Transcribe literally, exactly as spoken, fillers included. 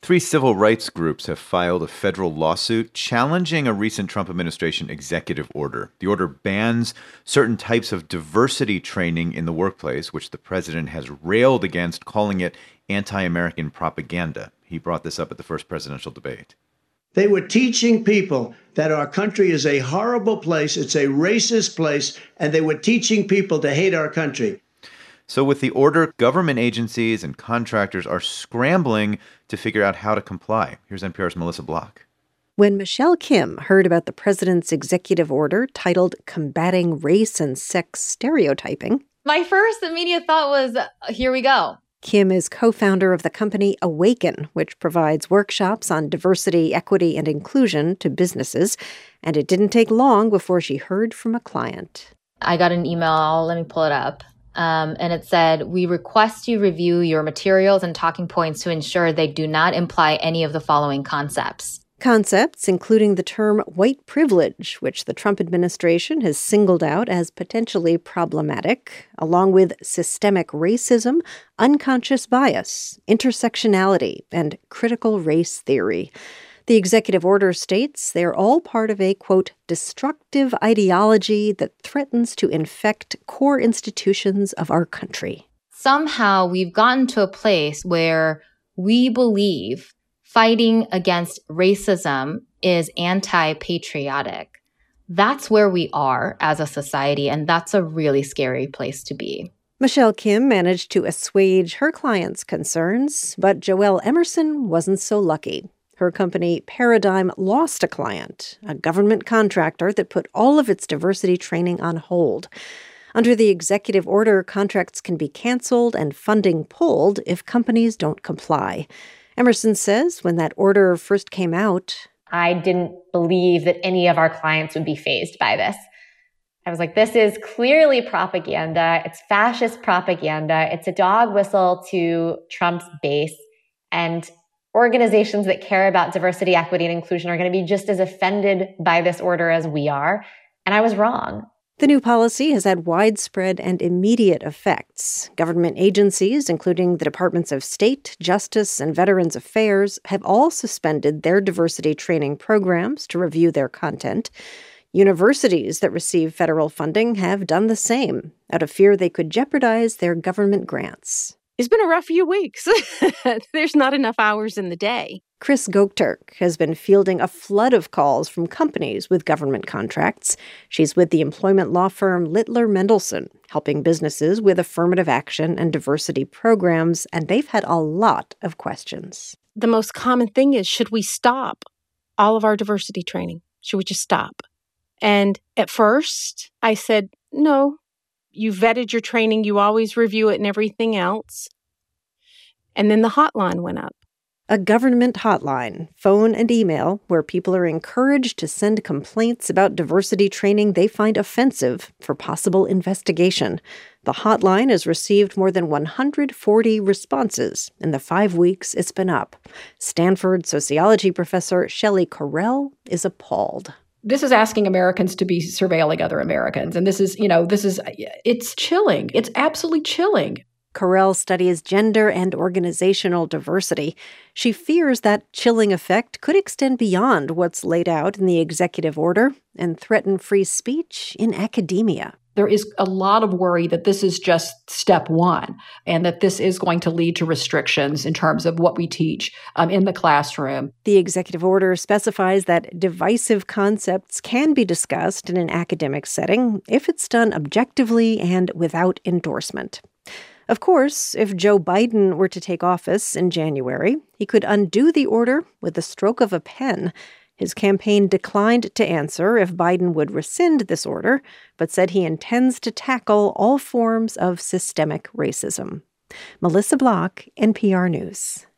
Three civil rights groups have filed a federal lawsuit challenging a recent Trump administration executive order. The order bans certain types of diversity training in the workplace, which the president has railed against, calling it anti-American propaganda. He brought this up at the first presidential debate. They were teaching people that our country is a horrible place, it's a racist place, and they were teaching people to hate our country. So with the order, government agencies and contractors are scrambling to figure out how to comply. Here's N P R's Melissa Block. When Michelle Kim heard about the president's executive order titled Combating Race and Sex Stereotyping, my first immediate thought was, here we go. Kim is co-founder of the company Awaken, which provides workshops on diversity, equity, and inclusion to businesses. And it didn't take long before she heard from a client. I got an email, let me pull it up. Um, and it said, we request you review your materials and talking points to ensure they do not imply any of the following concepts. Concepts including the term white privilege, which the Trump administration has singled out as potentially problematic, along with systemic racism, unconscious bias, intersectionality, and critical race theory. The executive order states they're all part of a, quote, destructive ideology that threatens to infect core institutions of our country. Somehow we've gotten to a place where we believe fighting against racism is anti-patriotic. That's where we are as a society, and that's a really scary place to be. Michelle Kim managed to assuage her clients' concerns, but Joelle Emerson wasn't so lucky. Her company, Paradigm, lost a client, a government contractor that put all of its diversity training on hold. Under the executive order, contracts can be canceled and funding pulled if companies don't comply. Emerson says when that order first came out, I didn't believe that any of our clients would be fazed by this. I was like, this is clearly propaganda. It's fascist propaganda. It's a dog whistle to Trump's base. And organizations that care about diversity, equity, and inclusion are going to be just as offended by this order as we are. And I was wrong. The new policy has had widespread and immediate effects. Government agencies, including the Departments of State, Justice, and Veterans Affairs, have all suspended their diversity training programs to review their content. Universities that receive federal funding have done the same, out of fear they could jeopardize their government grants. It's been a rough few weeks. There's not enough hours in the day. Chris Gokturk has been fielding a flood of calls from companies with government contracts. She's with the employment law firm Littler Mendelson, helping businesses with affirmative action and diversity programs, and they've had a lot of questions. The most common thing is, should we stop all of our diversity training? Should we just stop? And at first, I said, no. You vetted your training, you always review it and everything else. And then the hotline went up. A government hotline, phone and email, where people are encouraged to send complaints about diversity training they find offensive for possible investigation. The hotline has received more than one hundred forty responses in the five weeks it's been up. Stanford sociology professor Shelley Correll is appalled. This is asking Americans to be surveilling other Americans. And this is, you know, this is, it's chilling. It's absolutely chilling. Correll studies gender and organizational diversity. She fears that chilling effect could extend beyond what's laid out in the executive order and threaten free speech in academia. There is a lot of worry that this is just step one and that this is going to lead to restrictions in terms of what we teach um, in the classroom. The executive order specifies that divisive concepts can be discussed in an academic setting if it's done objectively and without endorsement. Of course, if Joe Biden were to take office in January, he could undo the order with the stroke of a pen. His campaign declined to answer if Biden would rescind this order, but said he intends to tackle all forms of systemic racism. Melissa Block, N P R News.